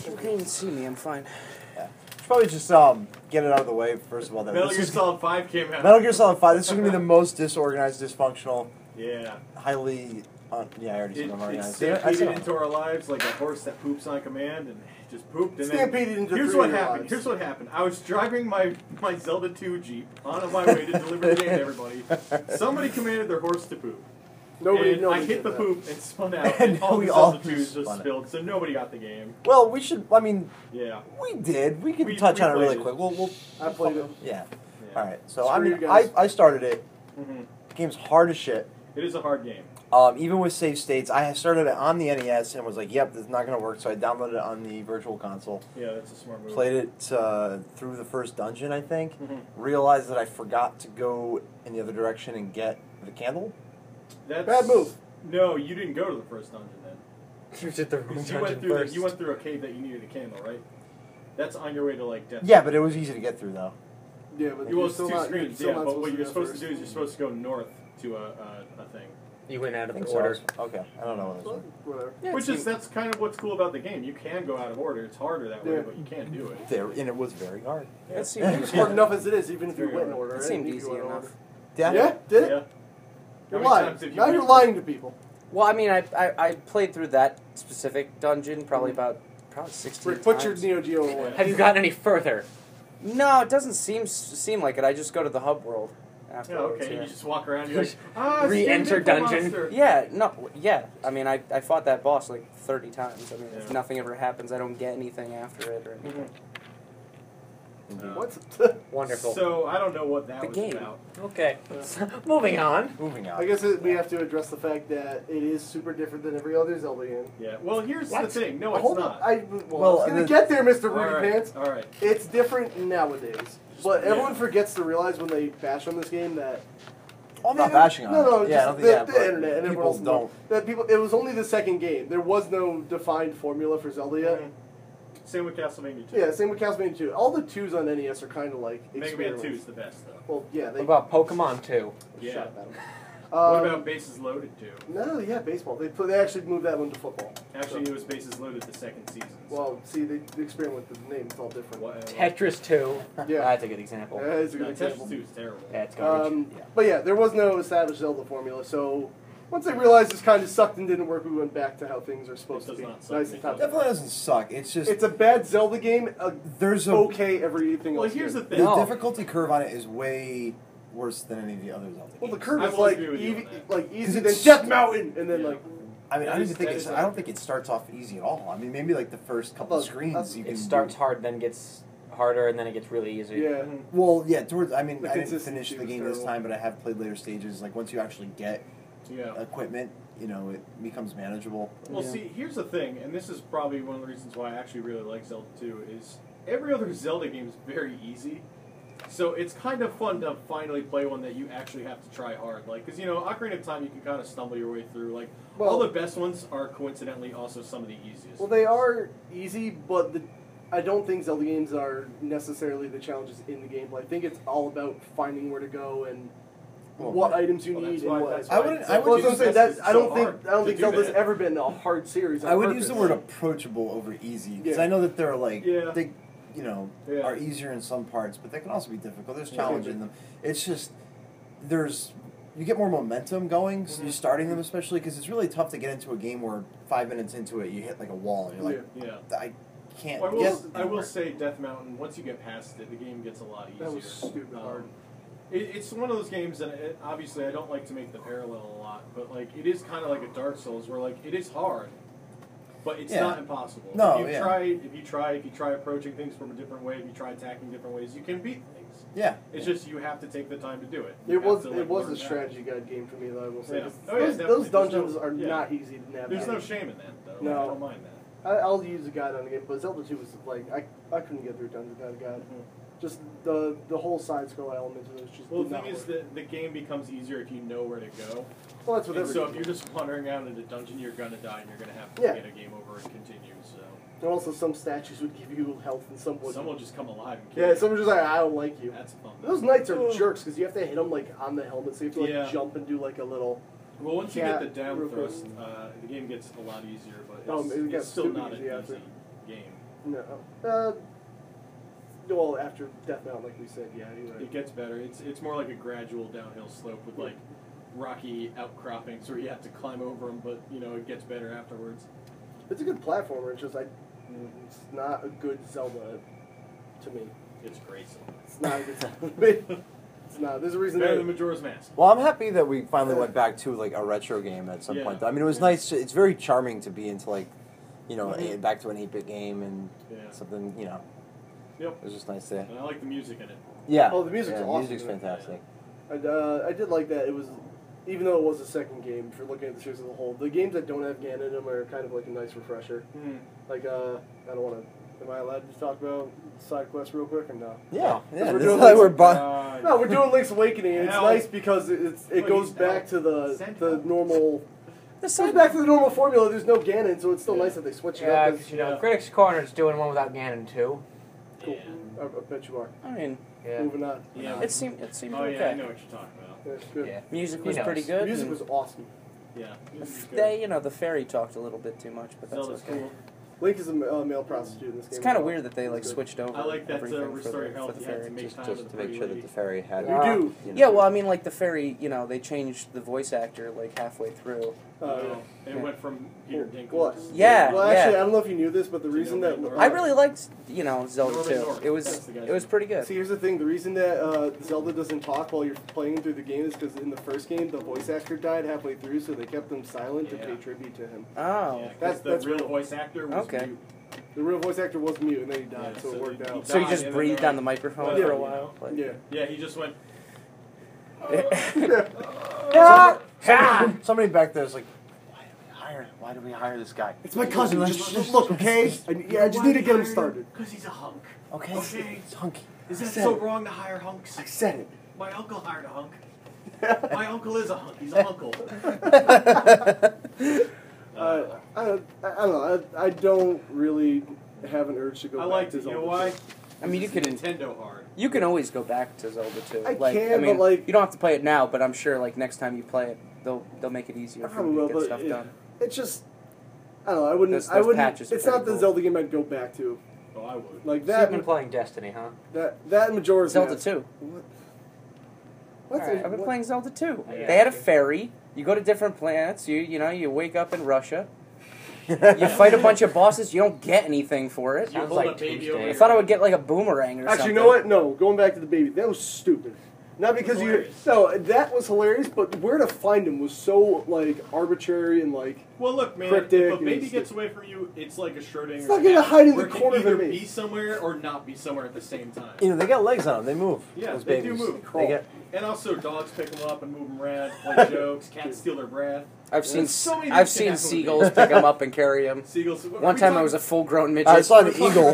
sure. You can't even see me. I'm fine. Yeah. Should probably just get it out of the way first of all. Metal Gear Solid 5 came out. Metal Gear Solid 5. This is gonna be the most disorganized, dysfunctional, Yeah. highly. Yeah, I already said It unorganized. stampeded into our lives like a horse that poops on command, and just pooped. And Stampeded into here's 3 what of your happened. lives. Here's what happened. I was driving my Zelda 2 Jeep on my way to deliver the game to everybody. Somebody commanded their horse to poop. Nobody And I hit the did that. poop and spun out, And and all we the all Zelda 2s just spun it. spilled, so nobody got the game. Well, we should. I mean, Yeah. we did. We can We touch on it really played it. quick. We'll I played it. Yeah. Yeah. All right. So Screw I mean, you guys. I started it. hmm The game's hard as shit. It is a hard game. Even with save states, I started it on the NES and was like, "Yep, this is not going to work." So I downloaded it on the Virtual Console. Yeah, that's a smart move. Played it through the first dungeon, I think. Mhm. Realized that I forgot to go in the other direction and get the candle. That's, Bad move. No, you didn't go to the first dungeon then. You did the wrong 'Cause you went through a cave that you needed a candle, right? That's on your way to like death. Yeah, but it was easy to get through though. Yeah, but You you're was still two not. screens, You're still yeah. not But what to you're go supposed to first. do is you're supposed to go north to a thing. You went out I of think the so. order. Okay, I don't know what this Well, one. whatever. Yeah, Which it is that's kind of what's cool about the game. You can go out of order. It's harder that way, Yeah. but you can do it. There, and it was very hard. Yeah. It seemed, It's hard enough as it is, even if you Very went in hard. order. it right? seemed You easy went in enough. order. Yeah. Yeah? Did it? Yeah. You're How many lying. times have you Now you're beat lying to people. well, I mean, I played through that specific dungeon probably about 16 Rick, put your times. Neo Geo away. Have you gotten any further? No, it doesn't seem like it. I just go to the hub world Yeah, afterwards. okay. yeah. You just walk around. You're like, ah, Re-enter Steam Nipple dungeon. Monster. Yeah, no, yeah. I mean, I fought that boss like 30 times. I mean, if Yeah. nothing ever happens, I don't get anything after it or anything. Mhm. What? Wonderful. So I don't know what that The was game. about. Okay. Moving on. Moving on. I guess we have to address the fact that it is super different than every other Zelda game. Yeah. Well, here's What? the thing. No, it's Hold not. on. Well, I was gonna the- get there, Mr. All Rudy right. Pants. All right. It's different nowadays. But Yeah. everyone forgets to realize when they bash on this game that Well, I'm not bashing on no, it. just Yeah, I don't think the, that, the but internet and everyone else people don't. that people. It was only the second game. There was no defined formula for Zelda yet. Mhm. Same with Castlevania 2. Yeah, same with Castlevania 2. All the 2s on NES are kind of like Mega Man experiments. 2 is the best, though. Well, yeah, they. What about Pokemon 2? Yeah. Shut up, Adam. What about Bases Loaded 2? No, yeah, baseball. They actually moved that one to football. Actually, it was Bases Loaded the second season. so- Well, see, they experiment with the name. It's all different. What- Tetris 2. Yeah, That's a good example. yeah, it's a No, good Tetris example. 2 is terrible. That's garbage. Yeah. But yeah, there was no established Zelda formula, so once they realized this kind of sucked and didn't work, we went back to how things are supposed It to does be. not suck. Nice It and top. doesn't. Definitely doesn't suck. It's just It's a bad Zelda game. there's a Okay, everything Well, else. here's the good. thing. the No. difficulty curve on it is way worse than any of the other Zelda Well, the games. curve I is will like agree with you on easy, that. like easy, 'Cause then it's- Death Mountain, and then Yeah. like I mean, That I don't is- even think that it's. is I don't accurate. think it starts off easy at all. I mean, maybe like the first couple Well, screens you can. It starts hard, then gets harder, and then it gets really easy. yeah. Mhm. Well, yeah. Towards. I mean, The I didn't consistency finish the was game this terrible. time, but I have played later stages. Like once you actually get Yeah. equipment, you know, it becomes manageable. Well, Yeah. see, here's the thing, and this is probably one of the reasons why I actually really like Zelda 2, is every other Zelda game is very easy. So it's kind of fun to finally play one that you actually have to try hard. Like, because, you know, Ocarina of Time, you can kind of stumble your way through. Like, all Well- the best ones are coincidentally also some of the easiest. Well, they are easy, but I don't think Zelda games are necessarily the challenges in the gameplay. I think it's all about finding where to go and Well, what items you Well, need that's and why- what. that's I why wouldn't- I Zelda would Well, that's what I'm 2 saying. is I don't so think hard I don't to think do Zelda's that. ever been a hard series. On I would purpose. use the word approachable over easy because Yeah. I know that they're like Yeah. they, you know, Yeah. are easier in some parts, but they can also be difficult. There's Yeah. challenge in them. It's just there's you get more momentum going. So Mhm. you're starting them, especially because it's really tough to get into a game where 5 minutes into it you hit like a wall and you're like, Yeah. I can't Well, get. I will anywhere. say Death Mountain, once you get past it, the game gets a lot easier. That was stupid hard. It's one of those games that obviously I don't like to make the parallel a lot, but like it is kind of like a Dark Souls where like it is hard, but it's Yeah. not impossible. No, if you yeah. try approaching things from a different way, if you try attacking different ways, you can beat things. Yeah. It's just you have to take the time to do it. It You have was to, it like, was learn a that. strategy guide game for me, though. I will say Yeah. 'Cause Oh, yeah, those definitely. dungeons There's no- are yeah. not easy to navigate. There's no shame in that though. No. I don't mind that. I'll use a guide on the game, but Zelda 2 was like I couldn't get through dungeon without a guide. Just the whole side scroll element of it was just. Well, did the not thing is work. that the game becomes easier if you know where to go. Well, that's what And every so game if you're is. just wandering around in a dungeon, you're gonna die and you're gonna have to Yeah. get a game over and continue. So And also, some statues would give you health, and some would. some will just come alive and kill Yeah, you. some are just like I don't like you. That's fun. Those knights are jerks because you have to hit them like on the helmet, so you have to like Yeah. jump and do like a little. Well, once you Yeah, get the down real quick. thrust, the game gets a lot easier, but Oh, it's, it gets it's still stupid not an easy after. easy game. No. Well, after Death Mountain, like we said, yeah, you're right. It gets better. It's more like a gradual downhill slope with like rocky outcroppings where you have to climb over them, but you know it gets better afterwards. It's a good platformer. It's just it's not a good Zelda to me. It's great. It's not a good Zelda. It's not. There's a reason. Better than Majora's Mask. Well, I'm happy that we finally went back to like a retro game at some point. I mean, it was nice. It's very charming to be into like, you know, back to an 8-bit game and something. You know. Yep. It was just nice to. And I like the music in it. Yeah. Oh, the music's awesome. The music's fantastic. I did like that. It was, even though it was a second game, if you're looking at the series as a whole, the games that don't have Ganon in them are kind of like a nice refresher. Like, I don't want to. Am I allowed to talk about side quests real quick or no? Yeah. Yeah. We're This doing is like Link's- No, we're doing Link's Awakening, and it's nice because it goes back to the normal. It goes back to the normal formula. There's no Ganon, so it's still nice that they switch it Yeah, up. because, you know, Critics Corner is doing one without Ganon, too. Cool. I bet you are. I mean, Moving on. Yeah. it seemed Oh okay. yeah, I know what you're talking about. Yeah, it's good. Yeah. Music He was knows. pretty good. The music and was awesome. Yeah. the fairy talked a little bit too much, but that's Zelda's okay. cool. Link is a male prostitute in this game. It's kind as of well. weird that they like It's good. switched over. I like that everything Restore Your Health. for the You had to fairy. make time Just with to the make sure that lady. the fairy had. You do. You know. Yeah, well, I mean, like the fairy, you know, they changed the voice actor like halfway through. And it went from Peter Dinklage. Well, Yeah, Well, actually, yeah. I don't know if you knew this, but the reason that I really liked, you know, Zelda Norman 2. North, It that's the guy's was name. pretty good. See, here's the thing. The reason that Zelda doesn't talk while you're playing through the game is because in the first game, the voice actor died halfway through, so they kept him silent to Yeah. pay tribute to him. Oh, Yeah, That's the real real. voice actor was Okay. mute. The real voice actor was mute, and then he died, Yeah, so it so worked he- out. so you died, just and then breathed they're on the like, microphone well, for a you while. know. Like, Yeah. Yeah, he just went. Somebody back there is like, why do we hire this guy? It's my cousin. Just look, okay? I just need to get him started. Because he's a hunk. Okay. Okay. It's hunky. Is that said so it. wrong to hire hunks? I said it. My uncle hired a hunk. My uncle is a hunk. He's a hunkle. I don't know. I don't really have an urge to go I back liked to it. You Zelda. know why? I mean, you It's could Nintendo hard. you can always go back to Zelda 2. I like, can, I mean, but, like- you don't have to play it now, but I'm sure like next time you play it, they'll make it easier I for don't you know, to get but stuff done. it's just I don't know. I wouldn't. Those patches are It's not pretty the cool. Zelda game I'd go back to. Oh, I would. Like So that. you've been playing Destiny, huh? That and Majora's Zelda Mask. 2. What? Alright, I've been playing Zelda 2. Yeah. They had a ferry. You go to different planets. You know, you wake up in Russia. You fight a bunch of bosses. You don't get anything for it. You Sounds hold like a baby Tuesday. over I your thought I head. would get like a boomerang or Actually, something. you know what? No, going back to the baby. That was stupid. Not because you. Hilarious. No, that was hilarious, but where to find him was so like arbitrary and like. Well, look, man. Cryptic If a and baby stuff. gets away from you, it's like a Schrodinger. It's not gonna hide in the where it can corner of either me. be somewhere or not be somewhere at the same time. You know, they got legs on them. They move. Yeah, those they babies. do move. They get. And also, dogs pick them up and move them around, play jokes. Cats steal their breath. I've seen so many I've things seen can happen with seagulls me. pick them up and carry them. Seagulls. One time I was a full-grown midget. I saw the eagle.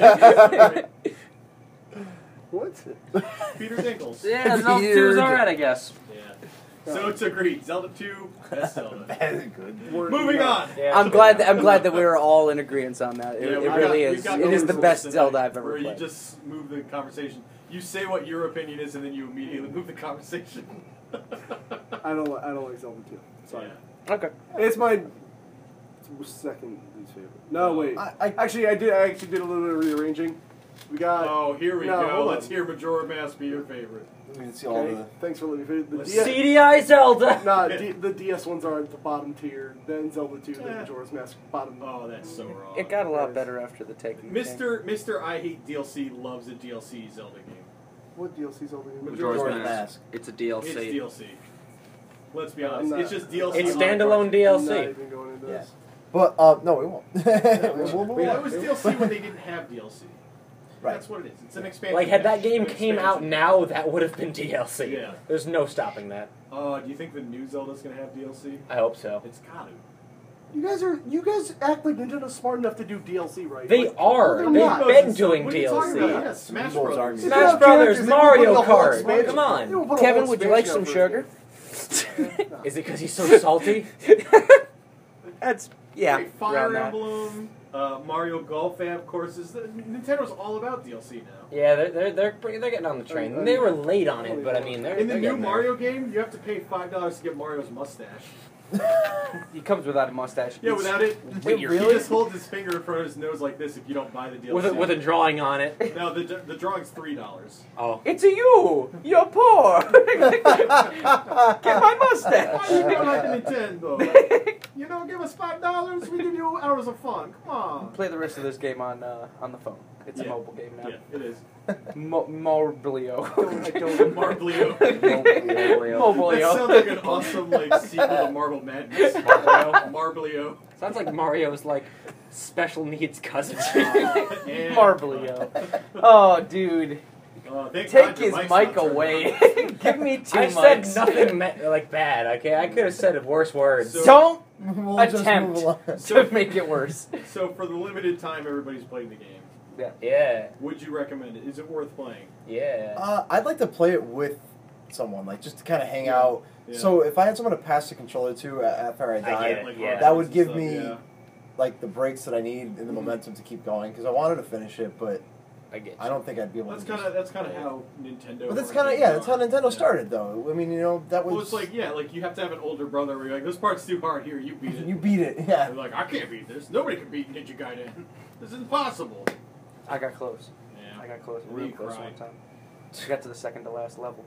What? Peter Dinkles. Yeah, Zelda 2 is alright, I guess. Yeah. So it's agreed. Zelda 2, best Zelda. Good. Moving on. Yeah, I'm glad that we were all in agreement on that. It, Yeah, it we've really got- is. we've got It is the no best rules Zelda tonight I've ever where played. you just move the conversation. You say what your opinion is, and then you immediately move the conversation. I don't like Zelda 2. Sorry. Yeah. Okay. It's my second least favorite. No, wait. I Actually, I actually did a little bit of rearranging. We got. Oh, here we No, go. hold Let's on. hear Majora Mask be your favorite. we can see all Okay, the. thanks for letting me finish. The Let's DS, CDI Zelda! nah, the DS ones are at the bottom tier. Then Zelda 2, then Yeah. Majora's Mask, bottom. Oh, that's so wrong. It got a lot better after the Taken. Mr. I Hate DLC loves a DLC Zelda game. What DLC Zelda game? Majora's Majora's Mask. Mask. It's a It's DLC. DLC. Let's be I'm honest. not- It's just DLC. It's on a standalone card. I'm not DLC. even going into this. But no, we won't. We'll move That on. was DLC when they didn't have DLC. Right. That's what it is. It's an expansion. Like, had that pack. game An came out expansion. now, that would have been DLC. Yeah. There's no stopping that. Do you think the new Zelda's gonna have DLC? I hope so. It's gotta. You guys act like Nintendo's smart enough to do DLC, right? They Like, are. they're They've not. been doing What are you talking DLC. about? Yeah, Smash People's Bros. arguing. If Smash they have Brothers, characters, they can Mario put a whole Kart. expansion. Come on. They will put a Kevin, whole would you like expansion some out for sugar? No. Is it because he's so salty? That's yeah. Hey, Fire around that. Emblem, Mario Golf app courses. Nintendo's all about DLC now. Yeah, they're getting on the train. They were late on it, but I mean, they're In the they're new getting there. Mario game, you have to pay $5 to get Mario's mustache. He comes without a mustache. Yeah, without it, Wait, he really? just holds his finger in front of his nose like this if you don't buy the DLC. With a drawing on it. No, the drawing's $3. Oh. It's a you. You're poor. Get my mustache. Why you doing like Nintendo? You know, give us $5, we give you hours of fun. Come on. Play the rest of this game on the phone. It's a Yeah. mobile game now. Yeah, it is. Marblio. Marblio. Moblio. That Moblio. sounds like an awesome sequel to Marble Madness. Mario. Marblio. Sounds like Mario's like special needs cousin. And- Marblio. Oh, dude. Thank Take God your his mic's mic not turned away. on. Give me 2 I mics. said nothing like bad. Okay, I could have said worse words. So- Don't We'll just attempt move along. to make it worse. So for the limited time everybody's playing the game, Yeah, would you recommend it? Is it worth playing? yeah. I'd like to play it with someone, like just to kind of hang Yeah. out. Yeah. So if I had someone to pass the controller to after I I died, get it. Like Yeah. hard that would and give stuff, me yeah. like the breaks that I need and the momentum to keep going because I wanted to finish it, but I get you. I don't think I'd be able That's to. kind just of play it. how Nintendo. But that's or kind of games that's how are. Nintendo Yeah. started, though. I mean, that was. Well, it's like like you have to have an older brother where you're like, this part's too hard. Here, you beat it. you beat it, yeah. They're like, I can't beat this. Nobody can beat Ninja Gaiden. This is impossible. I got close. Yeah. I got close. Where Real you close cried. one time. I got to the second to last level.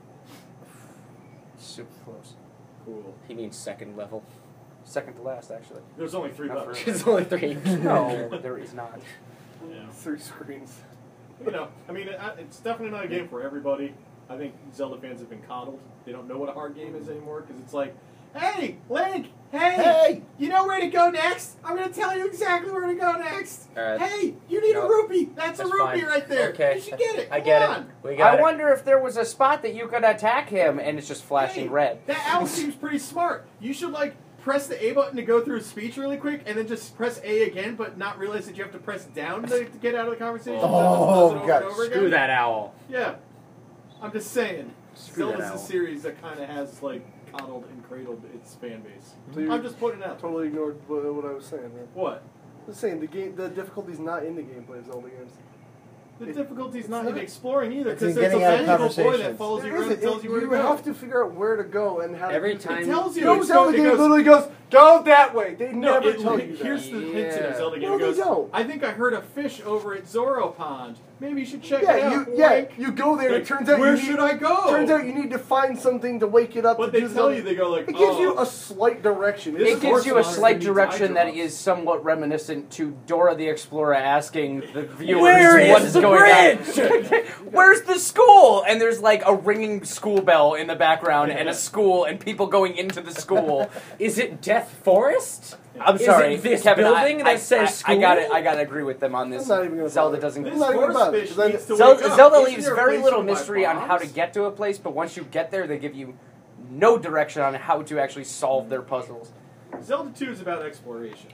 Super close. Cool. He means second level. Second to last, actually. There's only 3 Not levels. for- There's only 3. No, there is not. Yeah. 3 screens. You know, I mean, it's definitely not a game for everybody. I think Zelda fans have been coddled. They don't know what a hard game is anymore because it's like, hey, Link, Hey! you know where to go next? I'm going to tell you exactly where to go next. Alright. Hey, you need Nope. a rupee. That's a That's rupee fine. right there. Okay. You should get it. I Come get on. it. We got I it. wonder if there was a spot that you could attack him and it's just flashing Hey, red. That owl seems pretty smart. You should press the A button to go through a speech really quick, and then just press A again, but not realize that you have to press down to get out of the conversation. Oh, So it does it over God. and over Screw again. that owl. Yeah, I'm just saying. Screw that Zelda's a owl. series that kind of has coddled and cradled its fan base. So you I'm just putting it out. totally ignored what I was saying. Man. What? I was saying the difficulty's not in the gameplay of Zelda games. The difficulty's it's not in not- exploring either, it's in because there's a getting out of magical boy that conversations. follows you There around and isn't. tells you where to You go. have to figure out where to go and how Every to do time- things. It tells you. No It's Zelda it game goes- literally goes, go that way. They No, never it, tell you that. here's the hint in a Yeah. Zelda game. No, It they goes, don't. I think I heard a fish over at Zoro Pond. Maybe you should check it Yeah, out. you Wink. you go there. Like, It turns out where you need, should I go? Turns out you need to find something to wake it up. But to they do tell something. you, they go like, It gives oh, you a slight direction. This It is gives you a horse slight monster direction that needs eye is somewhat reminiscent to Dora the Explorer asking the viewers Where what is is the going bridge? on. Where's the school? And there's like a ringing school bell in the background and a school and people going into the school. Is it Death Forest? I'm Is sorry, it this Kevin. building that says I got it. school? I gotta agree with them on this. I'm not even gonna Zelda bother. doesn't. I'm This not even horse about it, fish 'cause I- needs to Zelda, wake up. Zelda Isn't leaves there a very place little to buy mystery on how to bombs? get to a place, but once you get there, they give you no direction on how to actually solve their puzzles. Zelda 2 is about exploration.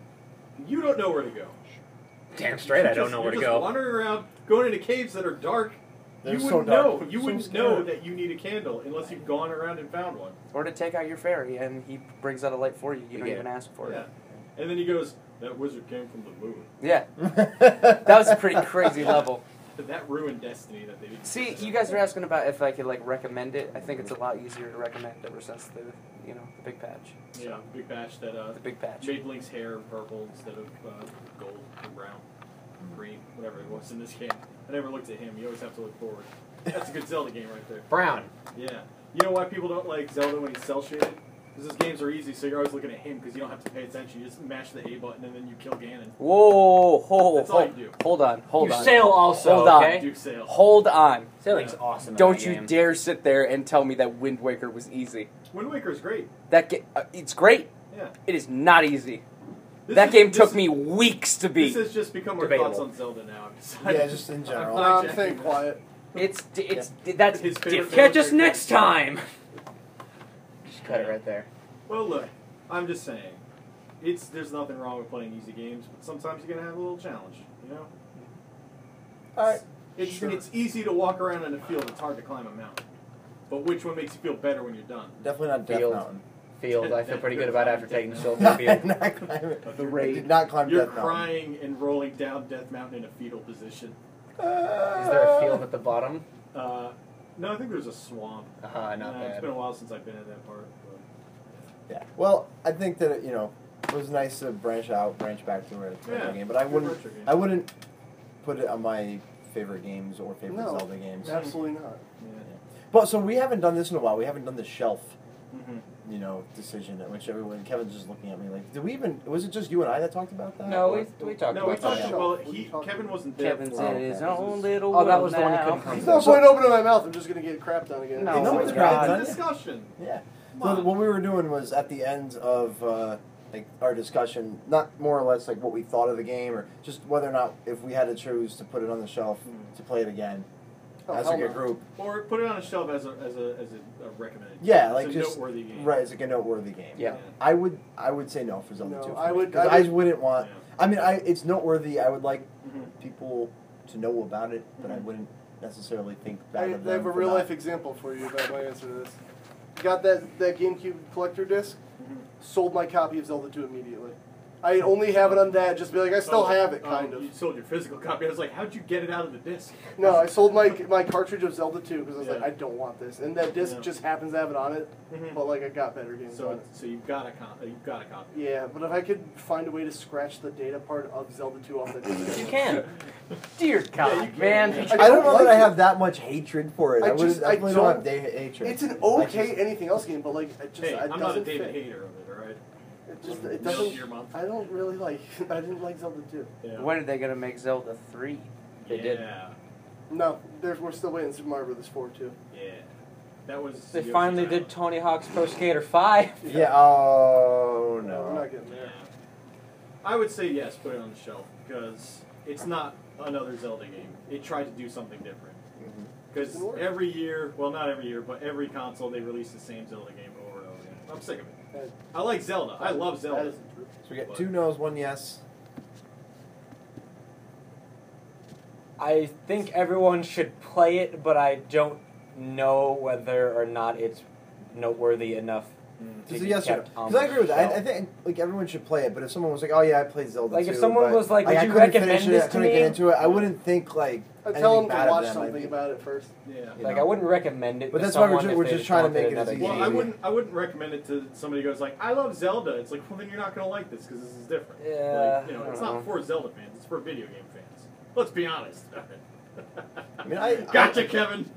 You don't know where to go. Damn straight, I don't Just- know where to You're just go. wandering around, going into caves that are dark. They're You so wouldn't dark. know. You So wouldn't scary. know that you need a candle unless you've gone around and found one. Or to take out your fairy and he brings out a light for you. You You don't get even it. ask for Yeah. it. And then he goes, that wizard came from the moon. Yeah, that was a pretty crazy level. That ruined Destiny that they didn't. See, you guys are asking about if I could like recommend it. I think it's a lot easier to recommend ever since the the big patch. Yeah, big patch that The big patch. made Link's hair purple instead of gold or brown, green, whatever it was in this game. I never looked at him. You always have to look forward. That's a good Zelda game right there. Brown. Yeah. You know why people don't like Zelda when he's cell shaded? Because his games are easy, so you're always looking at him because you don't have to pay attention. You just mash the A button and then you kill Ganon. Whoa, That's all you do. hold on, hold You on. sail also, Hold on. okay? Do sail. Hold on. Sailing's awesome. in Don't that you game. dare sit there and tell me that Wind Waker was easy. Wind Waker's great. It's great. Yeah. It is not easy. This That is- game this took is- me weeks to beat. This has just become our Debatable. thoughts on Zelda now. I've decided. Yeah, just in general. I'm I'm hijacking staying that. quiet. That's His favorite different. Catch us next time. Just cut it right there. Well, look, I'm just saying, there's nothing wrong with playing easy games, but sometimes you're gonna have a little challenge, you know. Alright. It's easy to walk around in a field. It's hard to climb a mountain. But which one makes you feel better when you're done? Definitely not Death Field. Mountain. Field, I feel pretty good about after taking the silver I field. did not climb it. The I raid. did not climb You're Death Mountain. crying and rolling down Death Mountain in a fetal position. Is there a field at the bottom? No, I think there's a swamp. Not It's bad. been a while since I've been in that part. Yeah. Well, I think that it was nice to branch back to a retro game, but I wouldn't put it on my favorite games or favorite Zelda games. Absolutely not. Yeah. But so we haven't done this in a while. We haven't done the shelf, decision. Which Kevin's just looking at me like, did we even? Was it just you and I that talked about that? No, we talked No, we about talked. that. Well, Kevin wasn't there. Kevin's for in his own little Oh, that was the one he now. couldn't come There's to. no point opening my mouth. I'm just gonna get crapped on again. No, No, my it's God. great. It's a discussion. Yeah. Come So on. what we were doing was at the end of our discussion, not more or less like what we thought of the game, or just whether or not if we had to choose to put it on the shelf to play it again as hell like a no. group. Or put it on a shelf as a recommended. Yeah, It's like a just noteworthy game. right, it's like a noteworthy game. Yeah. I would say no for Zelda No, 2. I would- Because I I would- wouldn't want. Yeah. I mean, it's noteworthy. I would like Mhm. people to know about it, but I Mhm. wouldn't necessarily think I bad of them. have a for real not- life example for you about my answer to this. Got that GameCube collector disc, Mhm. sold my copy of Zelda 2 immediately. I only have it on that, just be like, I still have it, kind You of. sold your physical copy. I was like, how'd you get it out of the disc? No, I sold my cartridge of Zelda 2 because I was like, Yeah. I don't want this. And that disc Yeah. just happens to have it on it, Mhm. but like I got better games on So, it. so you've got a copy. Yeah, but if I could find a way to scratch the data part of Zelda 2 off that disc. You can. Dear God, you can. man. I I don't know like that I it. have that much hatred for it. I I definitely don't have don't- hatred. It's an I okay just- anything else game, but like it just Hey, it I'm not a doesn't David fit. hater of it, all right? It Milk doesn't. your mouth. I don't really like. I didn't like Zelda 2. Yeah. When are they gonna make Zelda 3? They did. Yeah. No, we're still waiting Super Mario Bros. 4 too. Yeah. That was. They Yoshi's finally Island. did Tony Hawk's Pro Skater 5. Yeah. Oh No, we're no. not getting Yeah. there. I would say yes, put it on the shelf because it's not another Zelda game. It tried to do something different. Mhm. Because Didn't work. every year, well, not every year, but every console they release the same Zelda game over and over again. I'm sick of it. That- I like Zelda. I love That Zelda. isn't true. So we get 2 no's, 1 yes. I think everyone should play it, but I don't know whether or not it's noteworthy enough to It's a be yes or no. kept on Because I the agree with that. I shelf. think like everyone should play it, but if someone was like, "Oh yeah, I played Zelda," Like, too, if someone but, was like, "Would I you couldn't recommend finish it, this I to couldn't me?" get into it," I wouldn't think like I anything tell them bad to of watch them. I something think- about it first. Yeah. You Like, know. I wouldn't recommend it But to that's why we're someone ju- if we're they just trying to wanted make it another as Well, easy. game. I wouldn't recommend it to somebody who goes like, I love Zelda. It's like, well, then you're not going to like this because this is different. Yeah, Like, I it's don't not know. for Zelda fans. It's for video game fans. Let's be honest. I mean, Gotcha, Kevin.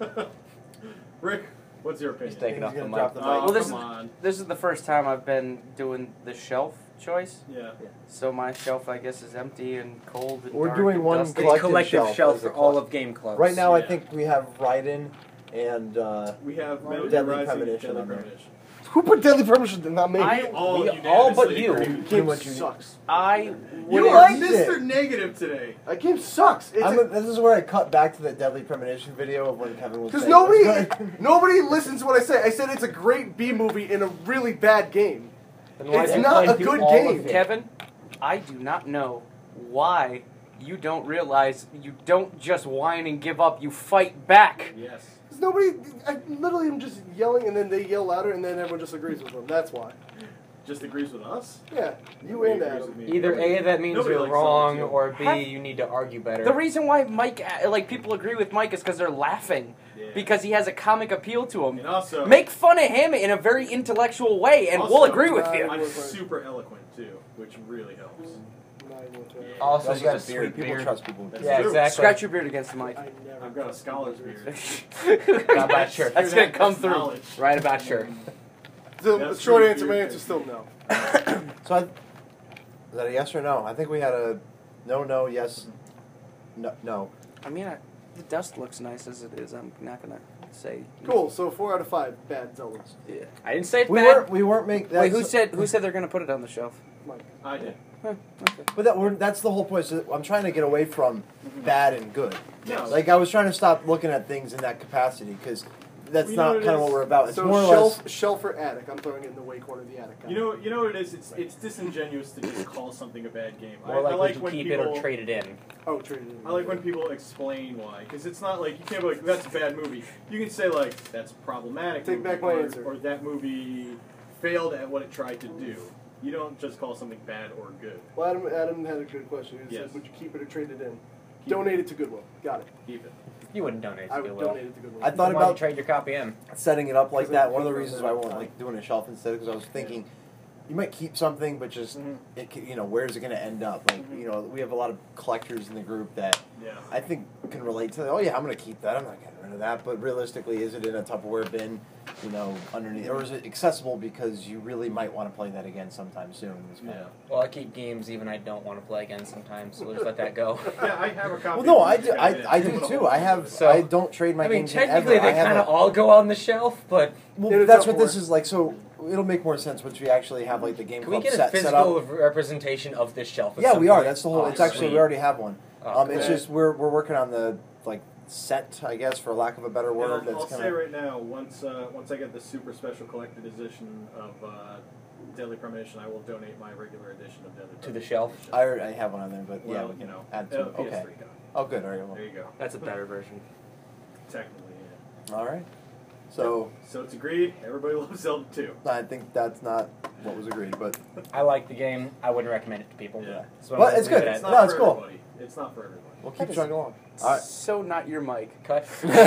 Rick, what's your opinion? He's taking He's off the gonna mic. drop the Oh, Well, this come is- on. This is the first time I've been doing the shelf choice, Yeah. so my shelf, I guess, is empty and cold and We're dark doing and one dusty. collective collective shelf as a for all club. of Game Clubs. Right now, I Yeah. think we have Raiden and We have Metal Gear Deadly Rising, Premonition Deadly on there. Premonition. Who put Deadly Premonition? Not me. I- All We all unanimously but you. agree. That Pretty game much you- sucks. I You Wouldn't are read Mr. it. Negative today. That game sucks. this is where I cut back to the Deadly Premonition video of when Kevin was Because saying nobody, it was good. nobody listens to what I say. I said it's a great B movie in a really bad game. Then why It's did you not play a through good all of game. it? Kevin, I do not know why you don't realize you don't just whine and give up. You fight back. Yes. Because nobody, I literally am just yelling and then they yell louder and then everyone just agrees with them. That's why. Just agrees with us? Yeah, you Nobody and agrees Adam. with me. Either Nobody- A, that means nobody you're likes wrong, Zelda 2. or B, Have- you need to argue better. The reason why Mike, like people agree with Mike, is because they're laughing. Yeah. Because he has a comic appeal to him. And also, Make fun of him in a very intellectual way, and we'll Also, agree with uh, you. I'm super eloquent too, which really helps. Not even with that. Yeah. Also, Also, you got a got beard. sweet People beard. trust people. That's Yeah, true. exactly. Scratch your beard against the mic. I never I've got a trust scholar's beards. beard. Not bad shirt. That's gonna come That's through. knowledge. Right about sure. The That's short pretty answer, my weird. answer is still no. So, is that a yes or no? I think we had a no, yes, no. I mean, the dust looks nice as it is. I'm not gonna say. Cool, so 4 out of 5 bad Zeldas. Yeah. I didn't say it's We bad. weren't making. Wait, who said they're gonna put it on the shelf? Mike. I did. Huh, okay. But that's the whole point. So I'm trying to get away from bad and good. No. Like I was trying to stop looking at things in that capacity because that's You know not what it kind of is? what we're about. It's So more or less. shelf or attic. I'm throwing it in the way corner of the attic. You know what it is? It's disingenuous to just call something a bad game. More I likely like to when keep people, it or trade it in. Oh, traded in. I like when people explain why, because it's not like you can't be like that's a bad movie. You can say like that's problematic. Take movie, back my or, answer. Or that movie failed at what it tried to do. You don't just call something bad or good. Well, Adam had a good question. He Yes. said, would you keep it or trade it in? Donate it to Goodwill. Got it. Keep it. You wouldn't donate it I to would Goodwill. donate it to Goodwill. I thought Why don't you about trade your copy in. setting it up like Because that. I One of the think reasons that's why I the won't time. like doing a shelf instead, because I was thinking you might keep something, but just it could, where's it going to end up? Like we have a lot of collectors in the group that Yeah. I think can relate to. Oh yeah, I'm going to keep that. I'm not getting rid of that. But realistically, is it in a Tupperware bin? Underneath, or is it accessible because you really might want to play that again sometime soon? Yeah. Well, I keep games even I don't want to play again sometimes, so we'll just let that go. Yeah, I have a copy. Well, no, of I this do. guy. I do too. I have. So- I don't trade my I mean, games in technically ever. they I have kind of a- all go on the shelf, but Well, In a that's what this Tupperware. is like. So it'll make more sense once we actually have like the game can we club get a set up. physical representation of this shelf? at Yeah, some we are. point? That's the whole. Oh, It's actually sweet. we already have one. Oh, It's cool. just we're working on the set, I guess, for lack of a better And word. I'll That's say kind of right now, once I get the super special collected edition of Deadly Premonition, I will donate my regular edition of Deadly Premonition To the shelf? I already have one on there, but yeah, Well, we can you know, add to it. PS3 Okay. copy. Oh, good. All right. Well, There you go. That's a better version. Technically, yeah. all right. So So it's agreed. Everybody loves Zelda 2. I think that's not what was agreed, but I like the game. I wouldn't recommend it to people. Yeah. So But it's good. It's It's No, not it's for cool. everybody. It's not for everybody. we'll keep That is- chugging along. All right. So not your mic. cut.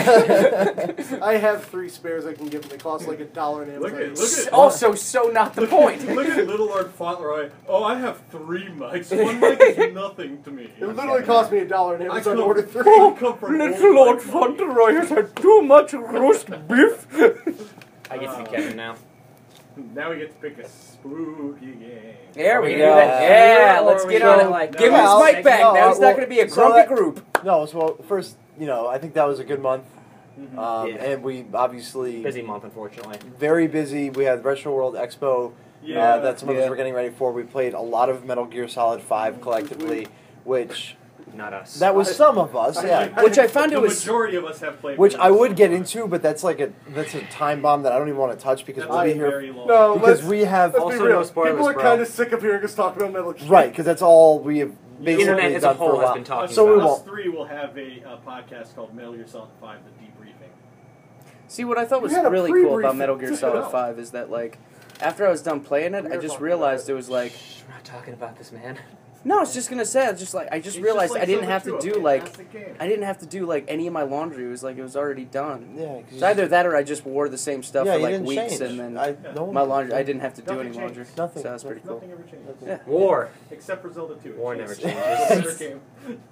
I have 3 spares I can give them. They cost like $1 on Amazon. Look at Also, so not the point. Look at Little Lord Fauntleroy. Oh, I have 3 mics. One mic is nothing to me. It literally cost me $1 on I Amazon come, to order 3. I come from Little Lord Fauntleroy has had too much roast beef. I get to be Kevin now. Now we get to pick a spooky game. There we Yeah. go. Yeah, Or let's we get go on it. like- Give him Yeah, his mic back. no, Now it's not well, going to be a so grumpy that- group. No, so first, I think that was a good month. Yeah. And we obviously Busy month, unfortunately. very busy. We had Retro World Expo Yeah. that some of us were getting ready for. We played a lot of Metal Gear Solid 5 collectively, which Not us. that was some of us, yeah. Which I found the it was. majority of us have played. Which for I this would so get far. into, but that's a time bomb that I don't even want to touch because That's we'll be here very long. No, because let's, we have let's Also, be real. no spoilers, People are bro. kind of sick of hearing us talk about Metal Gear. right because that's all we have The basically internet as a done for whole has while. been talking So we about. Us won't. 3 will have a podcast called Metal Gear Solid 5: The Debriefing. See, what I thought was We had a really cool about pre-briefing. Metal Gear Solid No. 5 is that, like, after I was done playing it, We I were just talking realized about it was like. Shh, we're not talking about this, man. No, I was just gonna say. I just It's realized just like I didn't Zelda have to 2, do a like. fantastic game. I didn't have to do like any of my laundry. It was like it was already done. Yeah, 'cause So either that or I just wore the same stuff yeah, for you like didn't weeks change. and then no my one- laundry. I didn't have to do Nothing any changed. laundry. Nothing. So that's pretty cool. Nothing ever changes. Yeah. War. Except for Zelda 2. War never It's changes. a better game.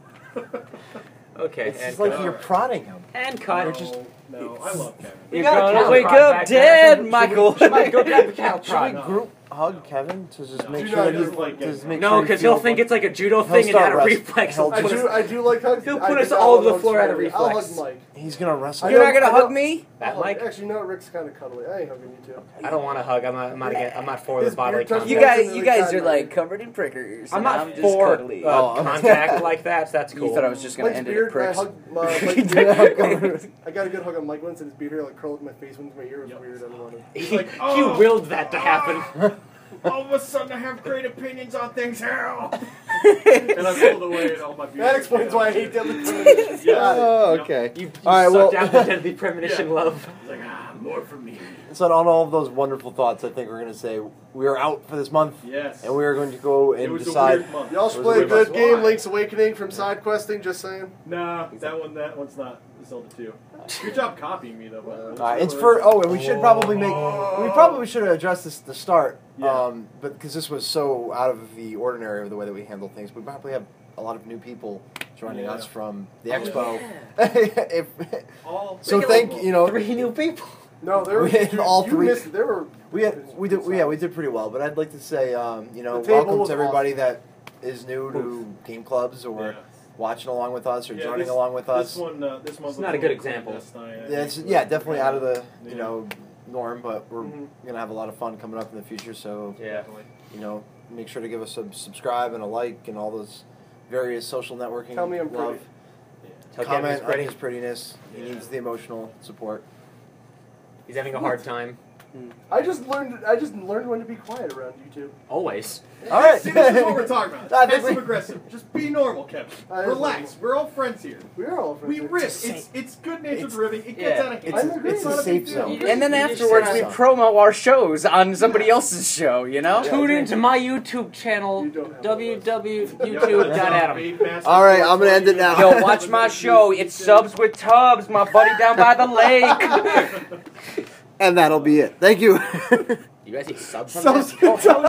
Okay. It's and just like cut. you're prodding him. And cut. No, I love Kevin. You You're got a gonna cattle wake prod up back there. dead, Should we- Michael. should we go grab the cattle Should we prod? group hug Kevin to just make Do sure not that do he's like just Kevin. make No, sure because he'll think it's like a judo thing and start out of rest- reflex. he'll He'll put us- I do like hugs. He'll I put think us I'll all to the hug floor out of Mike. I'll hug reflex. Mike. he's gonna wrestle. You're not I gonna don't- hug me? That I'll hug- Mike? Actually, no, Rick's kind of cuddly. I ain't hugging you too. I don't want to hug. I'm not for His the bodily beard touch- You contact. guys, you guys are like covered in prickers. I'm and not I'm just for cuddly. contact like that. So that's cool. You thought I was just gonna Mike's end it at beard, I pricks. hugged Mike's beard. I got a good hug on Mike once, and his beard hair like curled up my face into my ear. It was Yep. weird. I don't want to. He's like, He oh, willed that to happen. all of a sudden I have great opinions on things. How? And I pulled away and all my. That explains why I hate Deadly Premonition. Yeah. Oh, Yep. okay. You All right, sucked well- out the deadly premonition Yeah. love. It's like, more from me. So on all of those wonderful thoughts, I think we're gonna say we are out for this month, Yes. and we are going to go It and was decide. a weird month. Y'all It should was a play a weird good month. game, Why? Link's Awakening from side questing. Just saying. Nah, that one's not Zelda 2. Good job copying me though. By the way. It's for and we should probably make. We probably should have addressed this at the start, Yeah. but because this was so out of the ordinary of the way that we handle things, we probably have a lot of new people joining Yeah. us from the Oh, expo. If- all. so Look at thank you know 3 new people. No, there were We had all you three- Missed, there were. we did pretty well, but I'd like to say The table welcome was to everybody awesome. that is new to game clubs or Yeah. watching along with us or Yeah, joining this- along with us. This month It's was not a good example. Yeah, it's, definitely out of the Yeah. norm, but we're Mhm. gonna have a lot of fun coming up in the future. So Yeah. make sure to give us a subscribe and a like and all those various social networking. Tell me I'm love. pretty. Tell Kevin he's Comment on pretty. his prettiness. He Yeah. needs the emotional support. He's having a hard time. I just learned when to be quiet around you two. Always. All right. See, this is what we're talking about. I think Passive aggressive. Just be normal, Kevin. Relax. We're all friends here. We're all friends. We rip. It's good natured ribbing. It gets yeah. out of hand. I agree. It's not a safe big deal. zone. And then You afterwards, just we say promo our shows on somebody else's show, you know? Tune into my YouTube channel, You don't have www.youtube.adam. All right, I'm gonna end it now. Yo, watch my show. It's Subs with Tubs, my buddy down by the lake. And that'll be it. Thank you. You guys eat subs from Subs that? with Tubs.